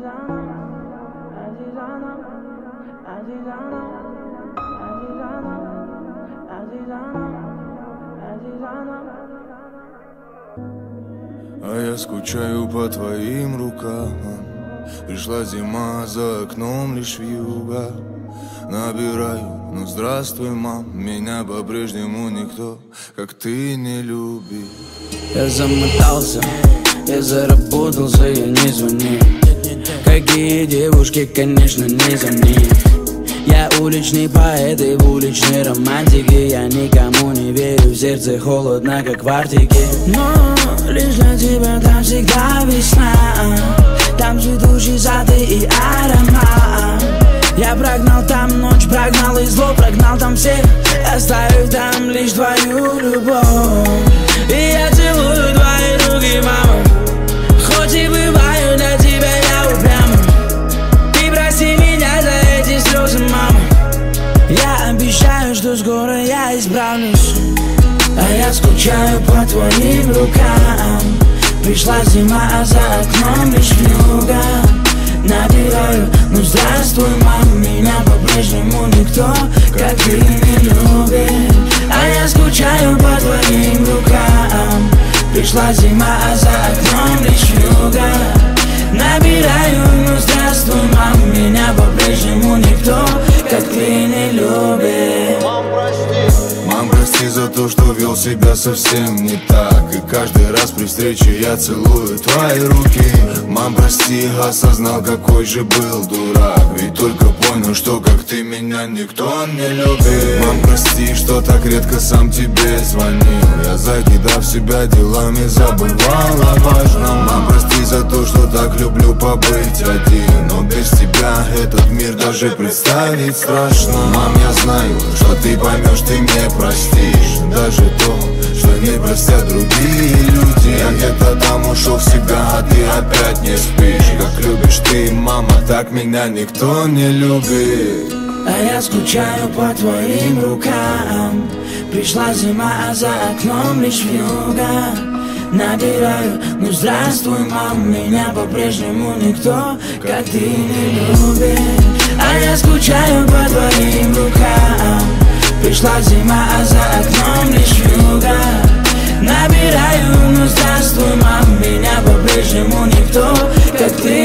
А я скучаю по твоим рукам. Пришла зима, за окном лишь вьюга. Набираю, ну здравствуй, мам. Меня по-прежнему никто, как ты, не любит. Я замотался, я заработался, я не звоню. Какие девушки, конечно, не за ним. Я уличный поэт и в уличной романтике. Я никому не верю, в сердце холодно, как в Арктике. Но лишь для тебя там всегда весна. Там цветущий сад и аромат. Я прогнал там ночь, прогнал и зло, прогнал там всех, оставив там лишь твою любовь. И я целую твои руки, мама. Хоть и бываю для тебя я упрям. Ты прости меня за эти слезы, мама. Я обещаю, что скоро я исправлюсь. А я скучаю по твоим рукам. Пришла зима, а за окном лишь вьюга. Набираю, ну здравствуй, мам. Меня по-прежнему никто, как ты, не любит. А я скучаю по твоим рукам. Пришла зима, а за окном лишь вьюга. Набираю, ну здравствуй, мам. Меня по-прежнему никто, как ты, не любит. Мам, прости за то, что вел себя совсем не так. И каждый раз при встрече я целую твои руки. Мам, прости, осознал, какой же был дурак. Ведь только понял, что как ты меня никто не любит. Мам, прости, что так редко сам тебе звонил. Я, закидав себя делами, забывал о важном. Мам, прости за то, что так люблю побыть один. Но без тебя этот мир даже представить страшно. Мам, я знаю, что ты поймешь, ты мне простишь даже то, что не простят другие люди. Я где-то там ушел в себя, а ты опять не спишь. Как любишь ты, мама, так меня никто не любит. А я скучаю по твоим рукам. Пришла зима, а за окном лишь вьюга. Набираю, ну здравствуй, мам. Меня по-прежнему никто, как ты, не любит. А я скучаю по твоим рукам. Пришла зима, а за окном лишь вьюга. Набираю, ну здравствуй, мам. Меня по-прежнему никто, как ты.